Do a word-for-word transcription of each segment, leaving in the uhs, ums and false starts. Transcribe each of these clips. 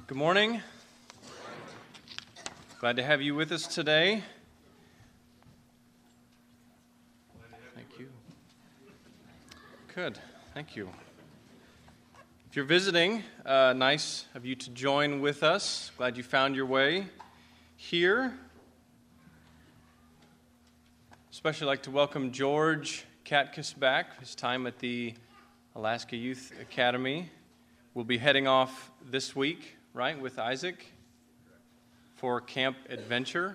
Good morning. Glad to have you with us today. Thank you. Good. Thank you. If you're visiting, uh, nice of you to join with us. Glad you found your way here. Especially like to welcome George Katkus back. His time at the Alaska Youth Academy. We'll be heading off this week, right, with Isaac for Camp Adventure.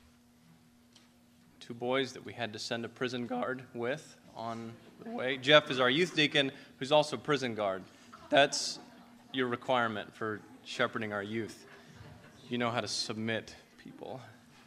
Two boys that we had to send a prison guard with on the way. Jeff is our youth deacon, who's also prison guard. That's your requirement for shepherding our youth. You know how to submit people.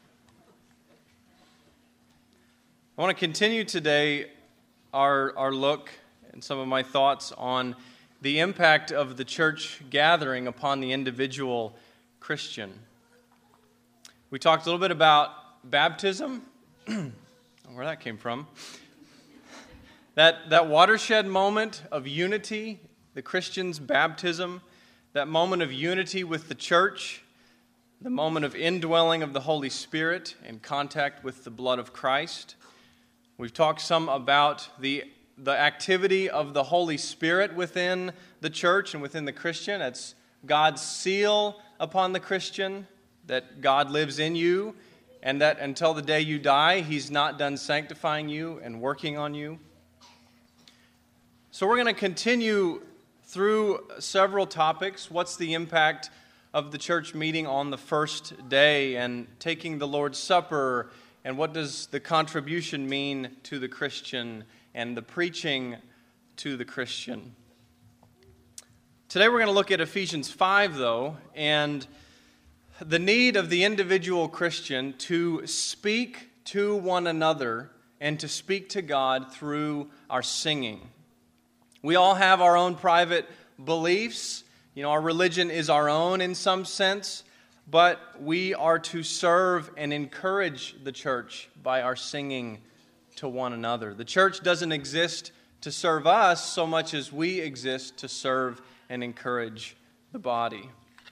I want to continue today our, our look and some of my thoughts on the impact of the church gathering upon the individual Christian. We talked a little bit about baptism, where that came from. That, that watershed moment of unity, the Christian's baptism, that moment of unity with the church, the moment of indwelling of the Holy Spirit and contact with the blood of Christ. We've talked some about the the activity of the Holy Spirit within the church and within the Christian. That's God's seal upon the Christian, that God lives in you, and that until the day you die, He's not done sanctifying you and working on you. So we're going to continue through several topics. What's the impact of the church meeting on the first day and taking the Lord's Supper, and what does the contribution mean to the Christian and the preaching to the Christian. Today we're going to look at Ephesians five, though, and the need of the individual Christian to speak to one another and to speak to God through our singing. We all have our own private beliefs. You know, our religion is our own in some sense, but we are to serve and encourage the church by our singing to one another. The church doesn't exist to serve us so much as we exist to serve and encourage the body.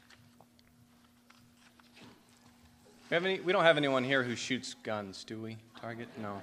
We, have any, we don't have anyone here who shoots guns, do we? Target? No.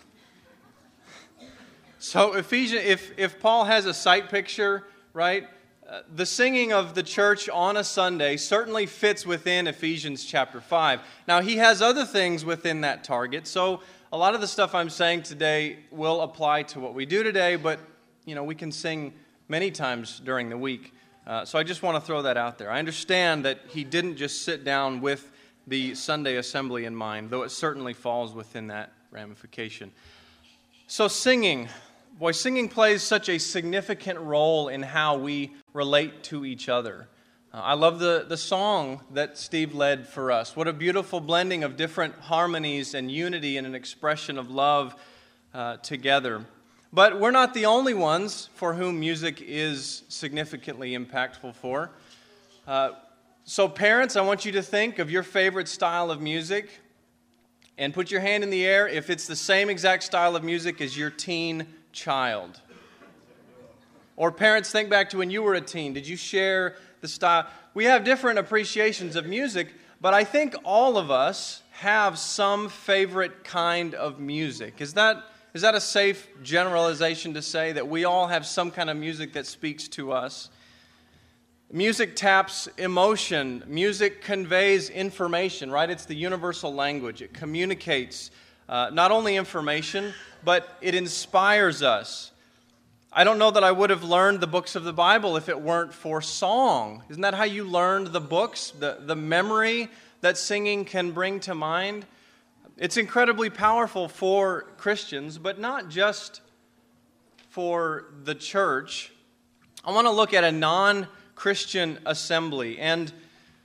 So Ephesians, if, if Paul has a sight picture, right, uh, the singing of the church on a Sunday certainly fits within Ephesians chapter five. Now, he has other things within that target, so a lot of the stuff I'm saying today will apply to what we do today, but, you know, we can sing many times during the week. Uh, so I just want to throw that out there. I understand that he didn't just sit down with the Sunday assembly in mind, though it certainly falls within that ramification. So singing. Boy, singing plays such a significant role in how we relate to each other. Uh, I love the, the song that Steve led for us. What a beautiful blending of different harmonies and unity and an expression of love uh, together. But we're not the only ones for whom music is significantly impactful for. Uh, so parents, I want you to think of your favorite style of music and put your hand in the air if it's the same exact style of music as your teen child. Or parents, think back to when you were a teen. Did you share the style? We have different appreciations of music, but I think all of us have some favorite kind of music. Is that is that a safe generalization to say that we all have some kind of music that speaks to us? Music taps emotion. Music conveys information, right? It's the universal language. It communicates uh, not only information, but it inspires us. I don't know that I would have learned the books of the Bible if it weren't for song. Isn't that how you learned the books? The, the memory that singing can bring to mind? It's incredibly powerful for Christians, but not just for the church. I want to look at a non-Christian assembly, and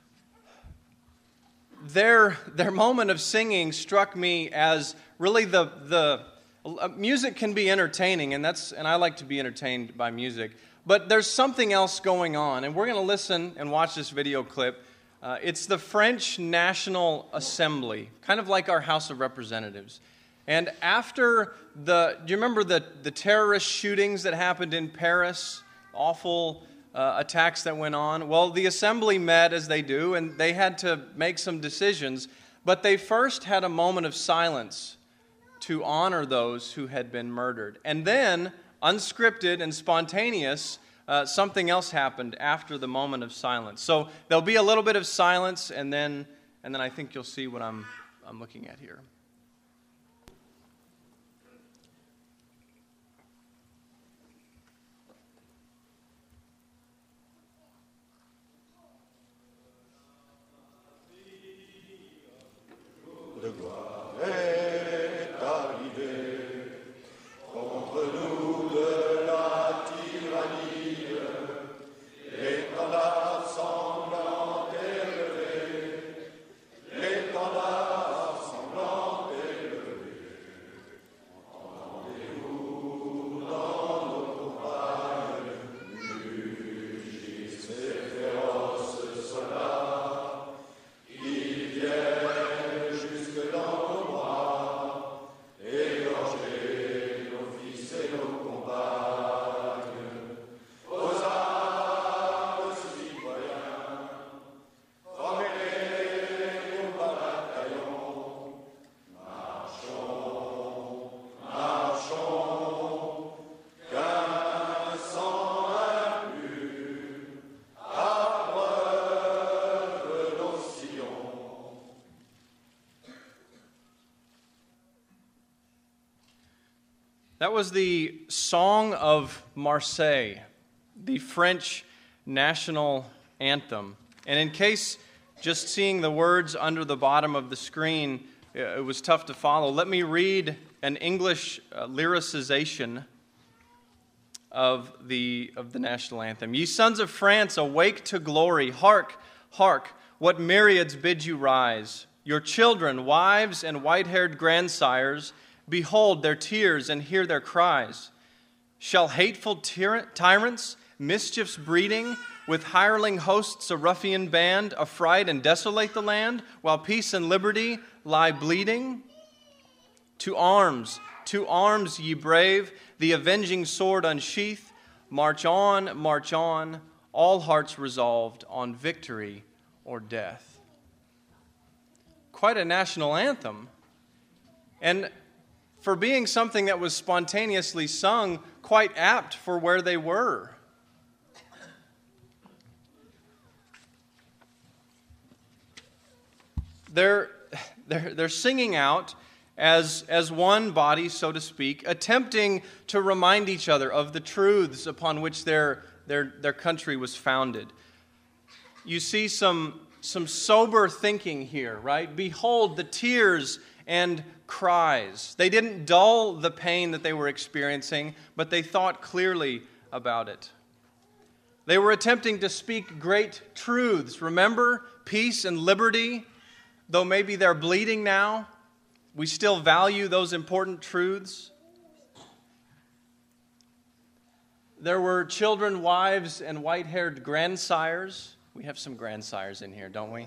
their, their moment of singing struck me as really the... the music can be entertaining, and that's and I like to be entertained by music. But there's something else going on, and we're going to listen and watch this video clip. Uh, it's the French National Assembly, kind of like our House of Representatives. And after the, do you remember the, the terrorist shootings that happened in Paris? Awful uh, attacks that went on. Well, the assembly met as they do, and they had to make some decisions. But they first had a moment of silence to honor those who had been murdered. And then, unscripted and spontaneous, uh, something else happened after the moment of silence. So there'll be a little bit of silence, and then, and then I think you'll see what I'm, I'm looking at here. Le gloire est arrivé contre nous de la tyrannie, l'étendard sanglant élevé, l'étendard sanglant élevé. Entendez-vous dans nos campagnes, mugissent ces féroces soldats qui viennent That was the Song of Marseille, the French national anthem. And in case just seeing the words under the bottom of the screen, it was tough to follow, let me read an English uh, lyricization of the, of the national anthem. Ye sons of France, awake to glory. Hark, hark, what myriads bid you rise. Your children, wives, and white-haired grandsires, behold their tears and hear their cries. Shall hateful tyr- tyrants, mischiefs breeding, with hireling hosts a ruffian band, affright and desolate the land, while peace and liberty lie bleeding? To arms, to arms, ye brave, the avenging sword unsheath. March on, march on, all hearts resolved on victory or death. Quite a national anthem. And for being something that was spontaneously sung, quite apt for where they were. They're, they're, they're singing out as, as one body, so to speak, attempting to remind each other of the truths upon which their, their, their country was founded. You see some, some sober thinking here, right? Behold the tears and cries. They didn't dull the pain that they were experiencing, but they thought clearly about it. They were attempting to speak great truths. Remember, peace and liberty, though maybe they're bleeding now, we still value those important truths. There were children, wives, and white-haired grandsires. We have some grandsires in here, don't we?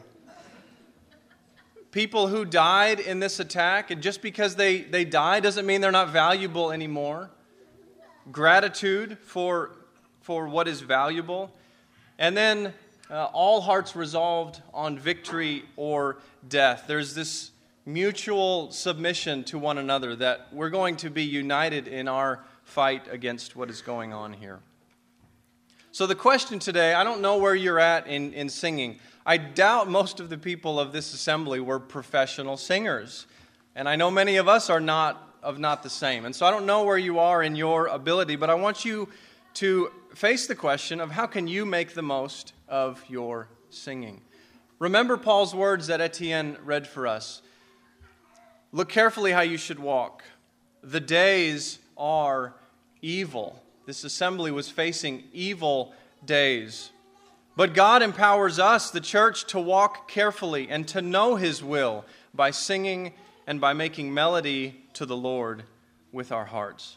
People who died in this attack, and just because they, they die doesn't mean they're not valuable anymore. Gratitude for, for what is valuable. And then uh, all hearts resolved on victory or death. There's this mutual submission to one another that we're going to be united in our fight against what is going on here. So the question today, I don't know where you're at in, in singing. I doubt most of the people of this assembly were professional singers. And I know many of us are not of not the same. And so I don't know where you are in your ability, but I want you to face the question of how can you make the most of your singing. Remember Paul's words that Etienne read for us. Look carefully how you should walk. The days are evil. This assembly was facing evil days. But God empowers us, the church, to walk carefully and to know His will by singing and by making melody to the Lord with our hearts.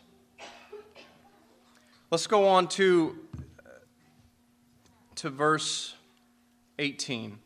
Let's go on to, to verse eighteen.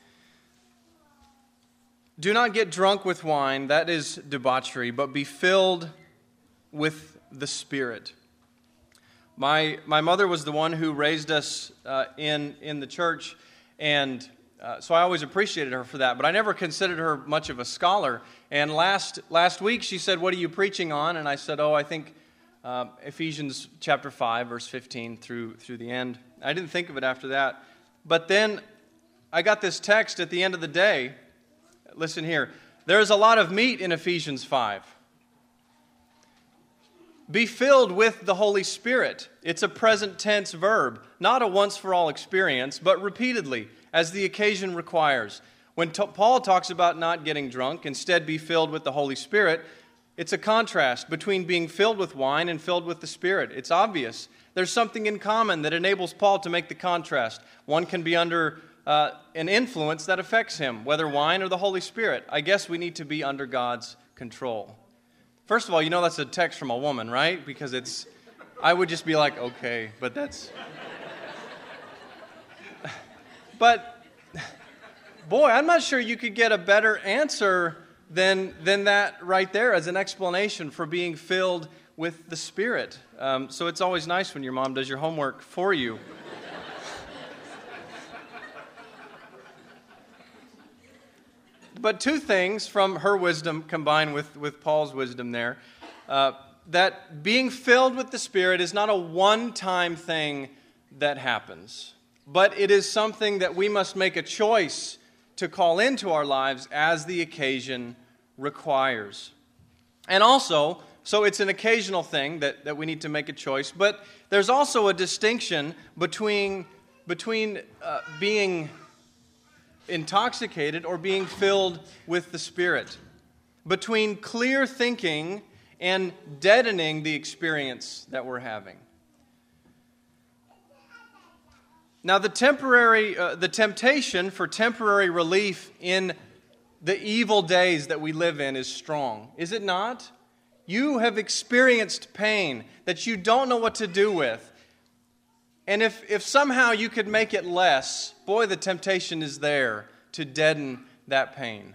Do not get drunk with wine, that is debauchery, but be filled with the Spirit. My my mother was the one who raised us uh, in in the church, and uh, so I always appreciated her for that. But I never considered her much of a scholar. And last last week she said, "What are you preaching on?" And I said, "Oh, I think uh, Ephesians chapter five, verse fifteen through through the end." I didn't think of it after that, but then I got this text at the end of the day. Listen here. There's a lot of meat in Ephesians five. Be filled with the Holy Spirit. It's a present tense verb, not a once-for-all experience, but repeatedly, as the occasion requires. When t- Paul talks about not getting drunk, instead be filled with the Holy Spirit, it's a contrast between being filled with wine and filled with the Spirit. It's obvious. There's something in common that enables Paul to make the contrast. One can be under uh, an influence that affects him, whether wine or the Holy Spirit. I guess we need to be under God's control. First of all, you know that's a text from a woman, right? Because it's, I would just be like, okay, but that's... But, boy, I'm not sure you could get a better answer than, than that right there as an explanation for being filled with the Spirit. Um, so it's always nice when your mom does your homework for you. But two things from her wisdom combined with, with Paul's wisdom there. Uh, that being filled with the Spirit is not a one-time thing that happens, but it is something that we must make a choice to call into our lives as the occasion requires. And also, so it's an occasional thing that, that we need to make a choice, but there's also a distinction between, between uh, being intoxicated or being filled with the Spirit, between clear thinking and deadening the experience that we're having. Now, the temporary, uh, the temptation for temporary relief in the evil days that we live in is strong, is it not? You have experienced pain that you don't know what to do with. And if, if somehow you could make it less, boy, the temptation is there to deaden that pain,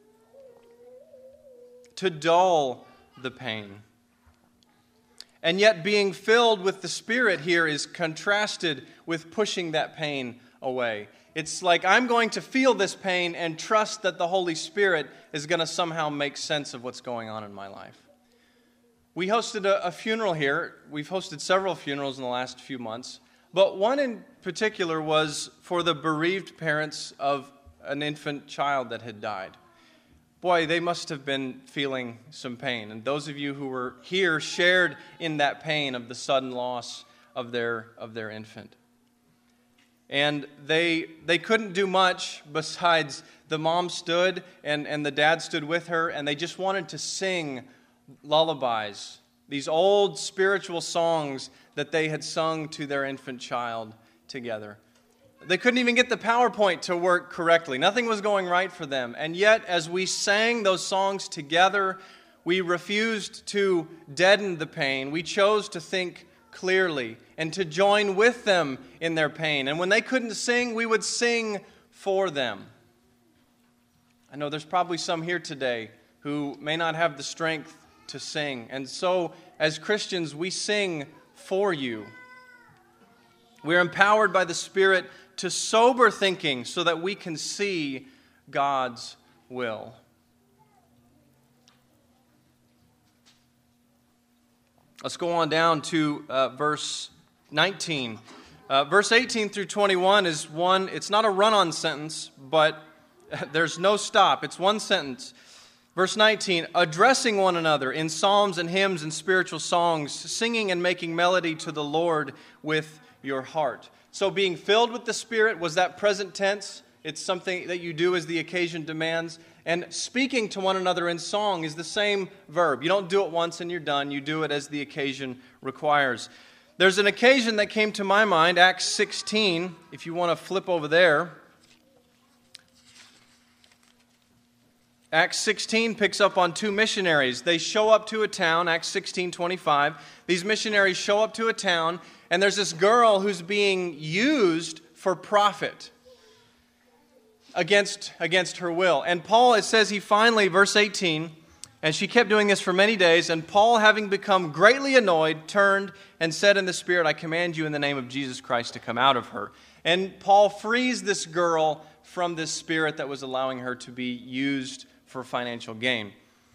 to dull the pain. And yet being filled with the Spirit here is contrasted with pushing that pain away. It's like I'm going to feel this pain and trust that the Holy Spirit is going to somehow make sense of what's going on in my life. We hosted a, a funeral here. We've hosted several funerals in the last few months. But one in particular was for the bereaved parents of an infant child that had died. Boy, they must have been feeling some pain. And those of you who were here shared in that pain of the sudden loss of their of their infant. And they they couldn't do much besides the mom stood and, and the dad stood with her, and they just wanted to sing lullabies, these old spiritual songs that they had sung to their infant child together. They couldn't even get the PowerPoint to work correctly. Nothing was going right for them. And yet, as we sang those songs together, we refused to deaden the pain. We chose to think clearly and to join with them in their pain. And when they couldn't sing, we would sing for them. I know there's probably some here today who may not have the strength to sing. And so, as Christians, we sing for you. We're empowered by the Spirit to sober thinking so that we can see God's will. Let's go on down to uh, verse nineteen. Uh, verse eighteen through twenty-one is one, it's not a run-on sentence, but there's no stop. It's one sentence. Verse nineteen, addressing one another in psalms and hymns and spiritual songs, singing and making melody to the Lord with your heart. So being filled with the Spirit, was that present tense? It's something that you do as the occasion demands. And speaking to one another in song is the same verb. You don't do it once and you're done. You do it as the occasion requires. There's an occasion that came to my mind, Acts sixteen, if you want to flip over there. Acts sixteen picks up on two missionaries. They show up to a town, Acts sixteen twenty-five. These missionaries show up to a town, and there's this girl who's being used for profit against, against her will. And Paul, it says he finally, verse eighteen, And she kept doing this for many days, and Paul, having become greatly annoyed, turned and said in the Spirit, I command you in the name of Jesus Christ to come out of her. And Paul frees this girl from this spirit that was allowing her to be used for financial gain.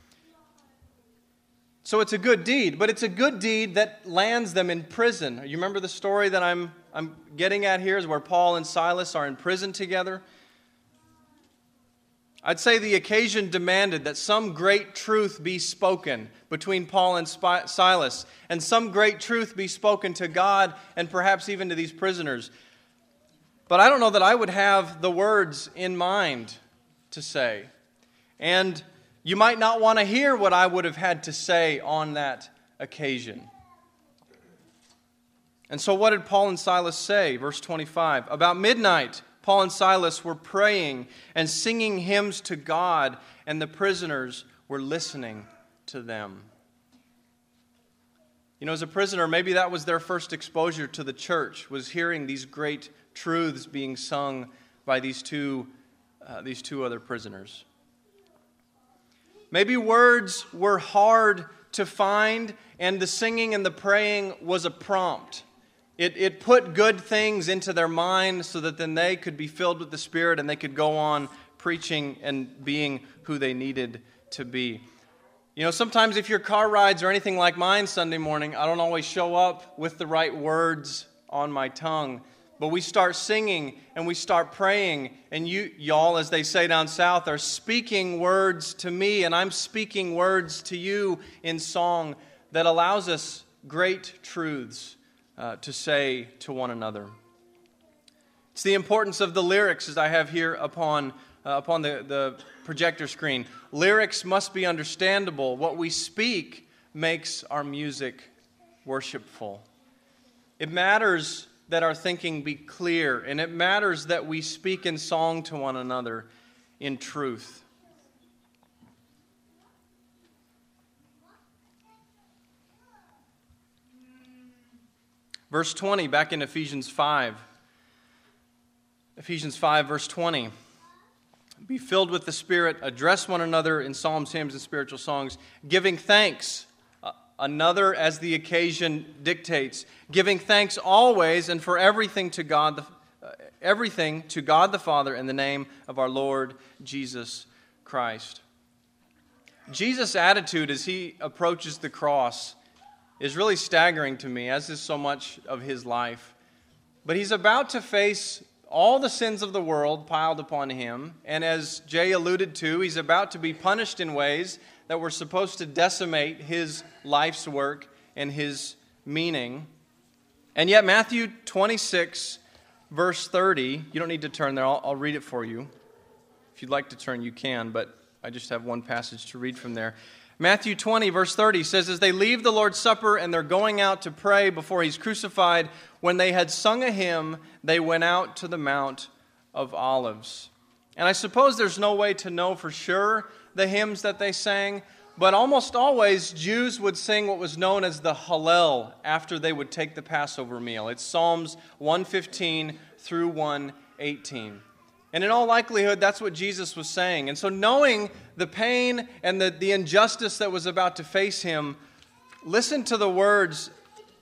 So it's a good deed, but it's a good deed that lands them in prison. You remember the story that I'm, I'm getting at here is where Paul and Silas are in prison together? I'd say the occasion demanded that some great truth be spoken between Paul and Silas, and some great truth be spoken to God and perhaps even to these prisoners. But I don't know that I would have the words in mind to say. And you might not want to hear what I would have had to say on that occasion. And so what did Paul and Silas say? Verse twenty-five, about midnight, Paul and Silas were praying and singing hymns to God, and the prisoners were listening to them. You know, as a prisoner, maybe that was their first exposure to the church, was hearing these great truths being sung by these two, uh, these two other prisoners. Maybe words were hard to find, and the singing and the praying was a prompt. It, it put good things into their mind so that then they could be filled with the Spirit and they could go on preaching and being who they needed to be. You know, sometimes if your car rides are anything like mine Sunday morning, I don't always show up with the right words on my tongue. But we start singing and we start praying, and you, y'all, as they say down south, are speaking words to me, and I'm speaking words to you in song that allows us great truths uh, to say to one another. It's the importance of the lyrics, as I have here upon uh, upon the, the projector screen. Lyrics must be understandable. What we speak makes our music worshipful. It matters that our thinking be clear, and it matters that we speak in song to one another in truth. Verse twenty, back in Ephesians five. Ephesians five, verse twenty. Be filled with the Spirit, address one another in psalms, hymns, and spiritual songs, giving thanks, another as the occasion dictates, giving thanks always and for everything to God, the, uh, everything to God the Father in the name of our Lord Jesus Christ. Jesus' attitude as he approaches the cross is really staggering to me, as is so much of his life. But he's about to face all the sins of the world piled upon him, and as Jay alluded to, he's about to be punished in ways that were supposed to decimate his life's work and his meaning. And yet Matthew twenty-six, verse thirty, you don't need to turn there, I'll, I'll read it for you. If you'd like to turn, you can, but I just have one passage to read from there. Matthew twenty, verse thirty says, as they leave the Lord's Supper and they're going out to pray before he's crucified, when they had sung a hymn, they went out to the Mount of Olives. And I suppose there's no way to know for sure the hymns that they sang, but almost always Jews would sing what was known as the Hallel after they would take the Passover meal. It's Psalms one fifteen through one eighteen. And in all likelihood, that's what Jesus was saying. And so knowing the pain and the, the injustice that was about to face him, listen to the words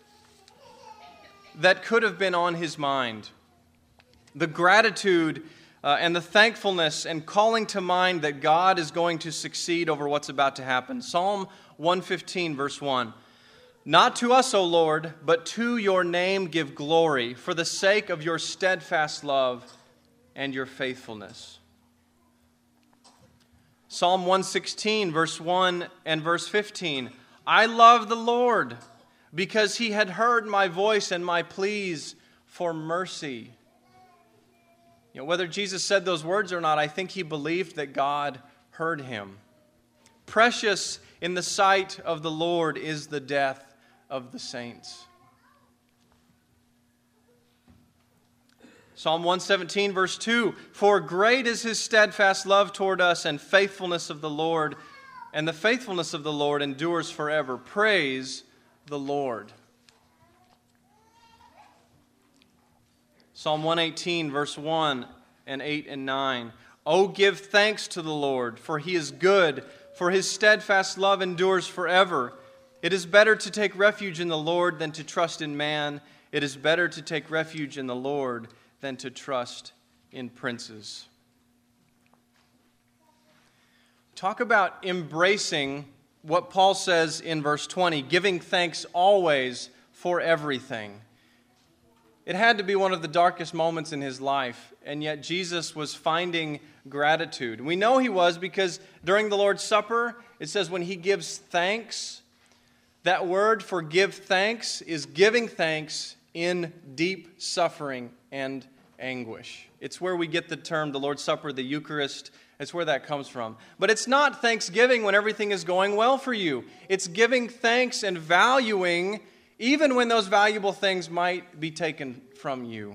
that could have been on his mind. The gratitude uh, and the thankfulness and calling to mind that God is going to succeed over what's about to happen. Psalm one fifteen, verse one. Not to us, O Lord, but to your name give glory, for the sake of your steadfast love and your faithfulness. Psalm one sixteen, verse one and verse fifteen. I love the Lord, because he had heard my voice and my pleas for mercy. You know, whether Jesus said those words or not, I think he believed that God heard him. Precious in the sight of the Lord is the death of the saints. Psalm one seventeen, verse two, for great is his steadfast love toward us, and faithfulness of the Lord, and the faithfulness of the Lord endures forever. Praise the Lord. Psalm one eighteen, verse one and eight and nine. Oh, give thanks to the Lord, for he is good, for his steadfast love endures forever. It is better to take refuge in the Lord than to trust in man. It is better to take refuge in the Lord than to trust in princes. Talk about embracing what Paul says in verse twenty, giving thanks always for everything. It had to be one of the darkest moments in his life, and yet Jesus was finding gratitude. We know he was because during the Lord's Supper, it says when he gives thanks, that word for give thanks is giving thanks in deep suffering and anguish. It's where we get the term, the Lord's Supper, the Eucharist. It's where that comes from. But it's not thanksgiving when everything is going well for you. It's giving thanks and valuing even when those valuable things might be taken from you.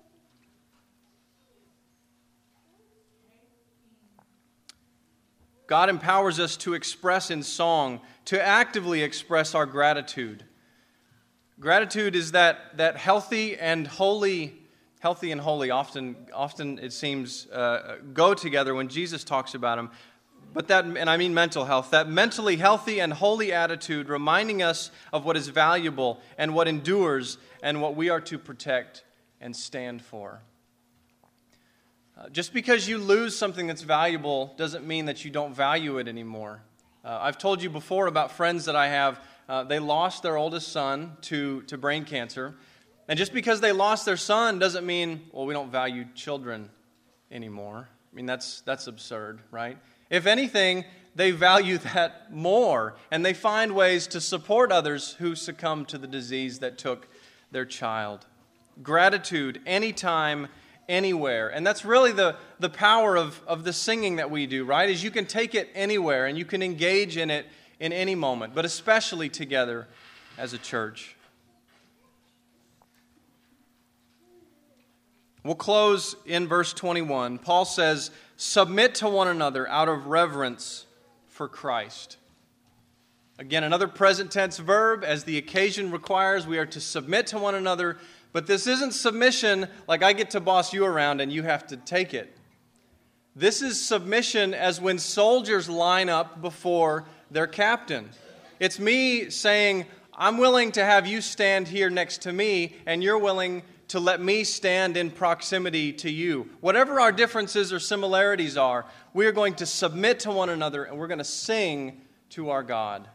God empowers us to express in song, to actively express our gratitude. Gratitude is that, that healthy and holy, healthy and holy often, often it seems, uh, go together when Jesus talks about them. But that, and I mean mental health, that mentally healthy and holy attitude reminding us of what is valuable and what endures and what we are to protect and stand for. Uh, just because you lose something that's valuable doesn't mean that you don't value it anymore. Uh, I've told you before about friends that I have. Uh, they lost their oldest son to, to brain cancer. And just because they lost their son doesn't mean, well, we don't value children anymore. I mean, that's that's absurd, right? If anything, they value that more, and they find ways to support others who succumb to the disease that took their child. Gratitude, anytime, anywhere. And that's really the, the power of, of the singing that we do, right? Is you can take it anywhere, and you can engage in it in any moment, but especially together as a church. We'll close in verse twenty-one. Paul says, submit to one another out of reverence for Christ. Again, another present tense verb. As the occasion requires, we are to submit to one another. But this isn't submission like I get to boss you around and you have to take it. This is submission as when soldiers line up before their captain. It's me saying, I'm willing to have you stand here next to me, and you're willing to let me stand in proximity to you. Whatever our differences or similarities are, we are going to submit to one another, and we're going to sing to our God.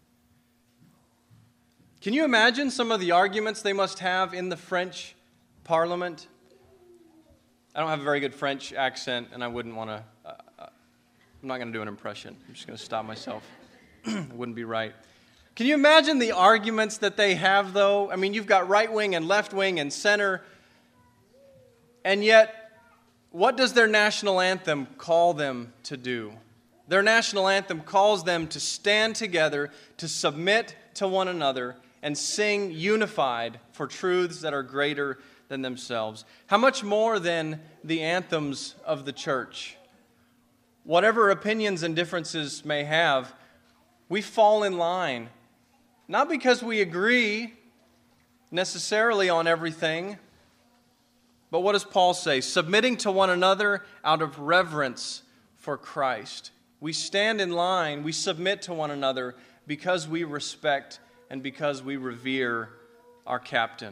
Can you imagine some of the arguments they must have in the French Parliament? I don't have a very good French accent, and I wouldn't want to, uh, I'm not going to do an impression. I'm just going to stop myself. It wouldn't be right. Can you imagine the arguments that they have, though? I mean, you've got right wing and left wing and center. And yet, what does their national anthem call them to do? Their national anthem calls them to stand together, to submit to one another, and sing unified for truths that are greater than themselves. How much more than the anthems of the church? Whatever opinions and differences may have, we fall in line. Not because we agree necessarily on everything, but what does Paul say? Submitting to one another out of reverence for Christ. We stand in line, we submit to one another because we respect and because we revere our captain.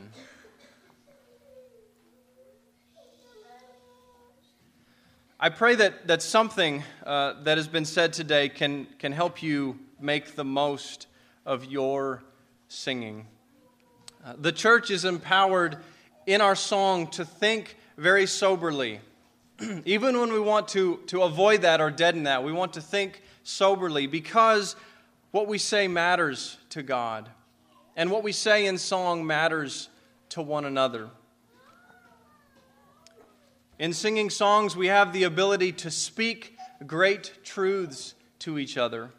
I pray that, that something uh, that has been said today can, can help you make the most of your singing. Uh, the church is empowered in our song to think very soberly. Even when we want to, to avoid that or deaden that, we want to think soberly because what we say matters to God. And what we say in song matters to one another. In singing songs, we have the ability to speak great truths to each other.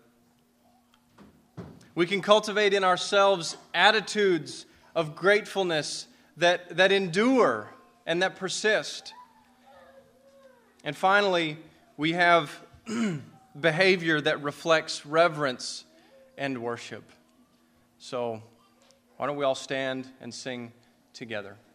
We can cultivate in ourselves attitudes of gratefulness that, that endure and that persist. And finally, we have behavior that reflects reverence and worship. So, why don't we all stand and sing together?